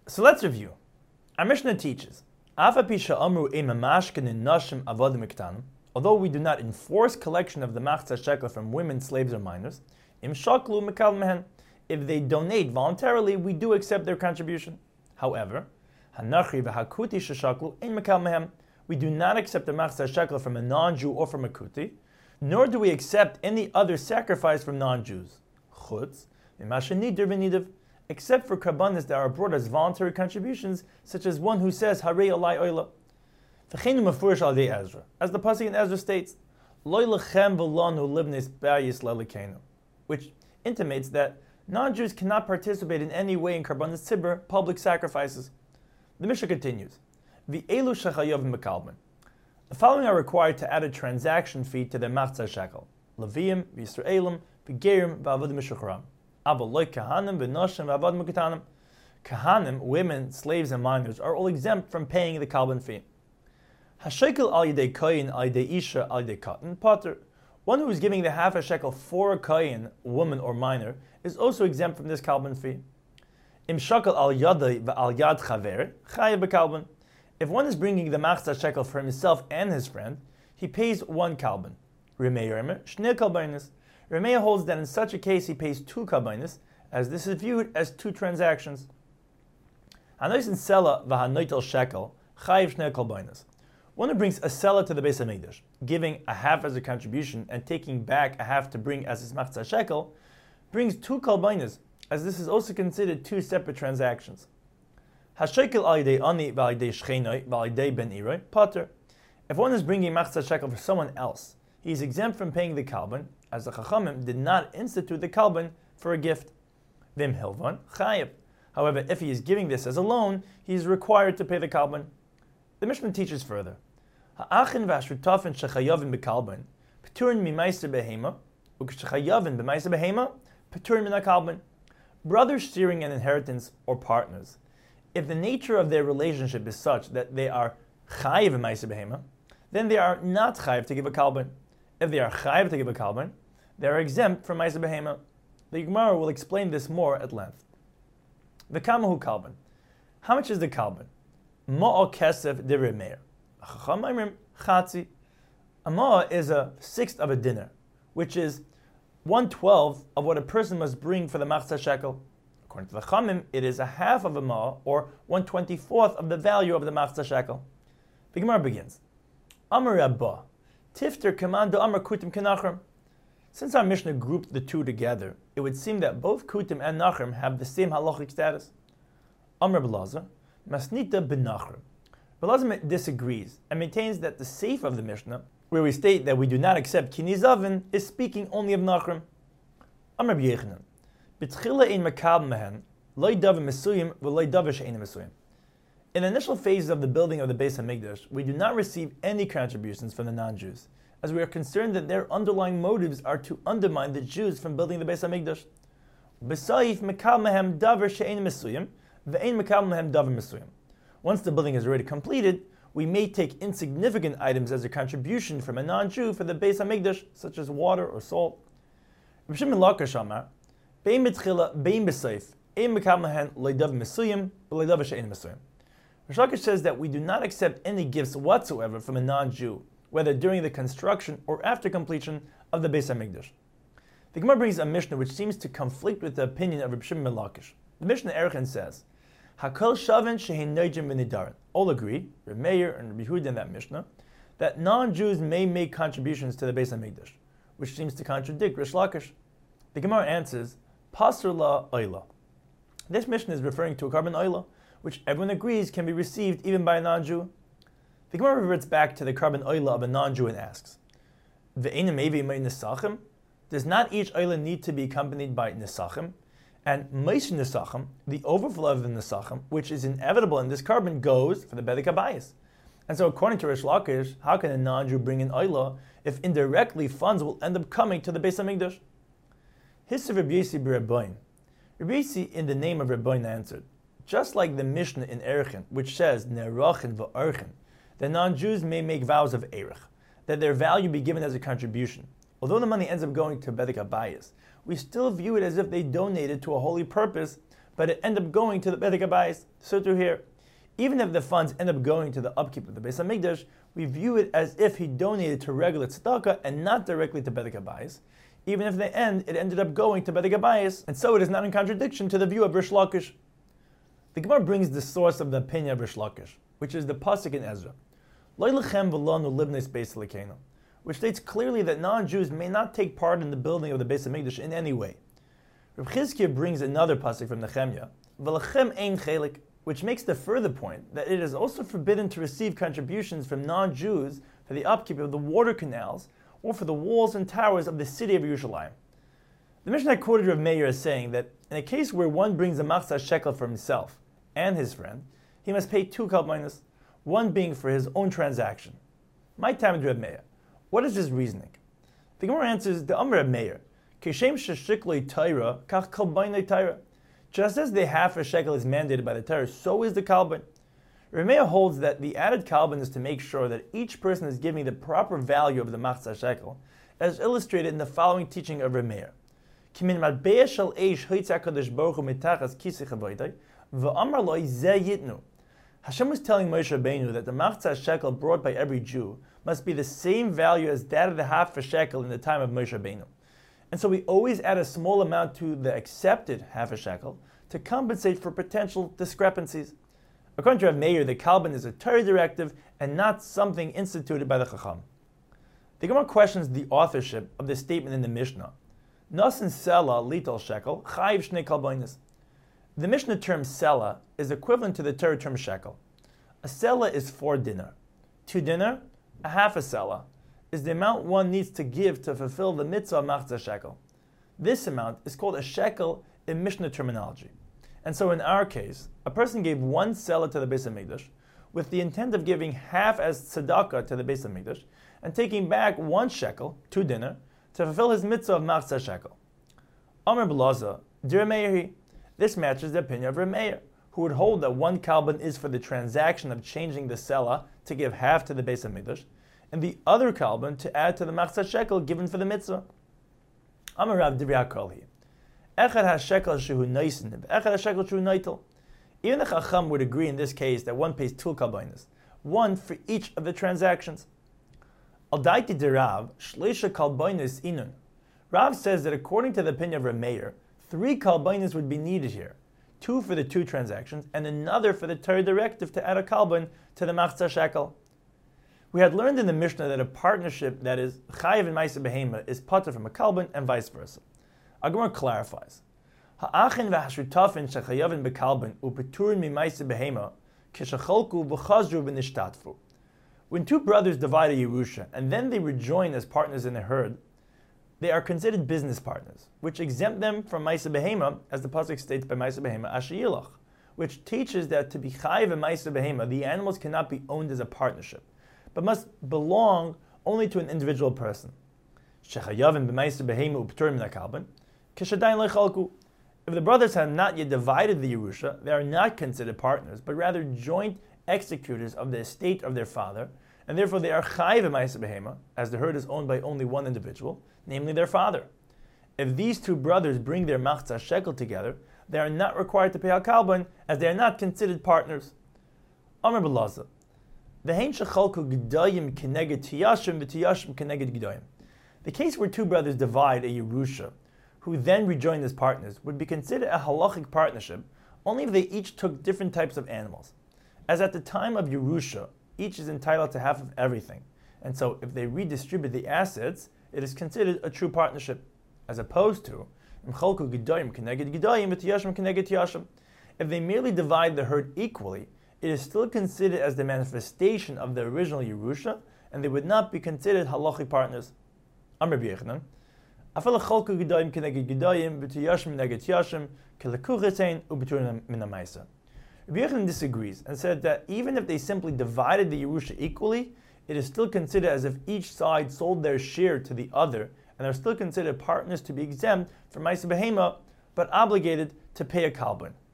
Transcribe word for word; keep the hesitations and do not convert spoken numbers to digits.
So let's review. Our Mishnah teaches, although we do not enforce collection of the machzah shekel from women, slaves, or minors, if they donate voluntarily, we do accept their contribution. However, we do not accept the machzah shekel from a non-Jew or from a kuti, nor do we accept any other sacrifice from non-Jews, except for karbanis that are brought as voluntary contributions, such as one who says, Harei Olai Oila. As the pasuk in Ezra states, which intimates that non-Jews cannot participate in any way in karbanis tzibur, public sacrifices. The Mishnah continues, the following are required to add a transaction fee to their machzah shekel: Leviim, Yisraelim, Begerim, V'avodim Mishucharam. Kahanim, women, slaves, and minors are all exempt from paying the kalban fee. Hashekel al yedei koyin al yedei isha al yedei katan pater. One who is giving the half a shekel for a koyin, woman or minor, is also exempt from this kalban fee. Im shakel al yadei v'al yad chaver chayev b'kalban. If one is bringing the machzah shekel for himself and his friend, he pays one kalban. Remei Remer shnei kalbanis. Remeah holds that in such a case he pays two kabbanis, as this is viewed as two transactions. Hanois in sela v'hanoitel shekel chayiv shnei kalbanis. One who brings a seller to the Beis Hamikdash, giving a half as a contribution and taking back a half to bring as his machzah shekel, brings two kalbanis, as this is also considered two separate transactions. Hashekel al yedei ani v'al yedei shchenoi v'al yedei ben iroi pater. If one is bringing machzah shekel for someone else, he is exempt from paying the kalban, as the Chachamim did not institute the kalban for a gift. Vim hilvan chayev. However, if he is giving this as a loan, he is required to pay the kalban. The Mishnah teaches further, ha'achin v'ashutafin shechayavin b'kalban peturin mimaiser behema u'kshechayavin b'maiser behema peturin min kalban. Brothers sharing an inheritance or partners, if the nature of their relationship is such that they are chayev b'maiser behema, then they are not chayev to give a kalban. If they are chayev to give a kalban, they are exempt from ma'aser behema. The Gemara will explain this more at length. V'kamahu kalban. How much is the kalban? Ma'al kesef de remeir. Chacham imrim chatzi. A ma'a is a sixth of a dinner, which is one twelfth of what a person must bring for the machzah shekel. According to the Chamim, it is a half of a ma'a, or one twenty-fourth of the value of the machzah shekel. The Gemara begins. Amar Rabbah. Tifter commando amar kutim kenachrim. Since our Mishnah grouped the two together, it would seem that both kutim and nachrim have the same halachic status. Amar Belazar, masnita ben nachrim. Belazar disagrees and maintains that the seif of the Mishnah, where we state that we do not accept kinizavin, is speaking only of nachrim. Amar B'yechanan, b'tchila ein makab mehen, loy davim mesuyim v'loy davim she'ein mesuyim. In the initial phases of the building of the Beis Hamikdash, we do not receive any contributions from the non-Jews, as we are concerned that their underlying motives are to undermine the Jews from building the Beis Hamikdash. B'saif mekal mehem davar she'ein mesuyim, ve'ein mekal mehem davar mesuyim. Once the building is already completed, we may take insignificant items as a contribution from a non-Jew for the Beis Hamikdash, such as water or salt. Reb Shimon Lakish Amar, bein b'tchila, bein b'saif, ein mekal mehem loy davar mesuyim, v'loy davar she'ein mesuyim. Rish Lakish says that we do not accept any gifts whatsoever from a non-Jew, whether during the construction or after completion of the Beis Hamikdash. The Gemara brings a Mishnah which seems to conflict with the opinion of Reb Shimon ben Lakish. The Mishnah Erchin says, Hakol shavin shehin noijim v'nidarin. All agree, Reb Meir and Reb Yehuda in that Mishnah, that non-Jews may make contributions to the Beis Hamikdash, which seems to contradict Rish Lakish. The Gemara answers, Pasur la oila. This Mishnah is referring to a karban oila, which everyone agrees can be received even by a non-Jew. The Gemara reverts back to the karban oila of a non-Jew and asks, does not each oila need to be accompanied by nesachim? And meis nesachim, the overflow of the nesachim, which is inevitable in this karban, goes for the bedek habayis. And so according to Rish Lakish, how can a non-Jew bring an oila if indirectly funds will end up coming to the Beis Hamikdash? His Rabbi Yossi b'Rabbain. Rabbi Yossi, in the name of Rabbain, answered, just like the Mishnah in Erchin, which says, Nerachin v'Erchin, the non-Jews may make vows of Erech, that their value be given as a contribution. Although the money ends up going to Bedek HaBayis, we still view it as if they donated to a holy purpose but it ended up going to the Bedek Habayis. So through here, even if the funds end up going to the upkeep of the Beis HaMikdash, we view it as if he donated to regular tzedakah and not directly to Bedek Habayis. Even if in the end it ended up going to Bedek Habayis, and so it is not in contradiction to the view of Rish Lakish. The Gemara brings the source of the opinion of Rish Lakish, which is the pasuk in Ezra, Lo lechem v'lanu libnes Beis Elokeinu, which states clearly that non-Jews may not take part in the building of the Beis HaMikdash in any way. Reb Chizkiah brings another pasuk from Nehemiah, V'lechem ein chelik, which makes the further point that it is also forbidden to receive contributions from non-Jews for the upkeep of the water canals or for the walls and towers of the city of Yerushalayim. The Mishnah quoted Rav Meir as saying that in a case where one brings a machzah shekel for himself and his friend, he must pay two kalbainas, one being for his own transaction. My time to Rav Meir. What is his reasoning? The Gemara answers, the Amr Rav Meir, Kishem sheshikloi Torah, kach kalbainoi Torah. Just as the half a shekel is mandated by the Torah, so is the kalban. Rav Meir holds that the added kalban is to make sure that each person is giving the proper value of the machzah shekel, as illustrated in the following teaching of Rav Meir. Kimin matbeah shel eish hoitzah HaKadosh Baruch Hu mitachas kisei chavoday, v'amar loi zeh yitnu. Hashem was telling Moshe Rabbeinu that the machzah shekel brought by every Jew must be the same value as that of the half a shekel in the time of Moshe Rabbeinu. And so we always add a small amount to the accepted half a shekel to compensate for potential discrepancies. According to Rav Meir, the kalban is a Torah directive and not something instituted by the Chacham. The Gemara questions the authorship of the statement in the Mishnah. Nasin sela lital shekel chayiv shnei kalbainis. The Mishnah term sela is equivalent to the Torah term shekel. A sela is four dinar. Two dinar, a half a sela, is the amount one needs to give to fulfill the mitzvah of machzah shekel. This amount is called a shekel in Mishnah terminology. And so in our case, a person gave one sela to the Beis HaMikdash with the intent of giving half as tzedakah to the Beis HaMikdash and taking back one shekel, two dinar, to fulfill his mitzvah of machzah shekel. Amr B'Laza, Dir Meiri, this matches the opinion of Rav Meir, who would hold that one kalban is for the transaction of changing the sela to give half to the Beis HaMikdash, and the other kalban to add to the machzah shekel given for the mitzvah. Amar Rav Divrei HaKolhi, Echad HaShekel Shehu Noisin, Echad HaShekel Shehu Noitel. Even the Chacham would agree in this case that one pays two kalbainas, one for each of the transactions. Al Daiti de Rav, Shleisha kalbainas inun. Rav says that according to the opinion of Rav Meir, three kalbainas would be needed here, two for the two transactions, and another for the Torah directive to add a kalban to the machzah shekel. We had learned in the Mishnah that a partnership that is chayiv and ma'aseh behema is pater from a kalban and vice versa. Gemara clarifies: Ha'achin v'hashutafin shechayavin bekalban upeturin mi'ma'aseh behema kishacholku v'chazru v'nishtatfu. When two brothers divide a Yerusha and then they rejoin as partners in a herd, they are considered business partners, which exempt them from ma'aseh behema, as the pasuk states by ma'aseh behema asher yilach, which teaches that to be chayiv and ma'aseh behema, the animals cannot be owned as a partnership, but must belong only to an individual person. If the brothers have not yet divided the Yerusha, they are not considered partners, but rather joint executors of the estate of their father, and therefore they are chayiv ma'aseh behema, as the herd is owned by only one individual, namely their father. If these two brothers bring their machzah shekel together, they are not required to pay al kalban, as they are not considered partners. Amr B'Laza, V'hein shechalku gedayim keneged tiyashim v'tiyashim keneged gedayim. The case where two brothers divide a Yerusha, who then rejoin as partners, would be considered a halachic partnership only if they each took different types of animals. As at the time of Yerusha, each is entitled to half of everything, and so if they redistribute the assets, it is considered a true partnership, as opposed to imchalku gedayim keneged gedayim v'tiyashim keneged tiyashim. If they merely divide the herd equally, it is still considered as the manifestation of the original Yerusha, and they would not be considered halachic partners. Amr B'Yechanan, Afal chalku gedayim keneged gedayim v'tiyashim keneged tiyashim kelekuchetein u'beturin min ha'maisa. Rabbi Yechanan disagrees and said that even if they simply divided the Yerusha equally, it is still considered as if each side sold their share to the other, and are still considered partners to be exempt from ma'aseh behema, but obligated to pay a kalban.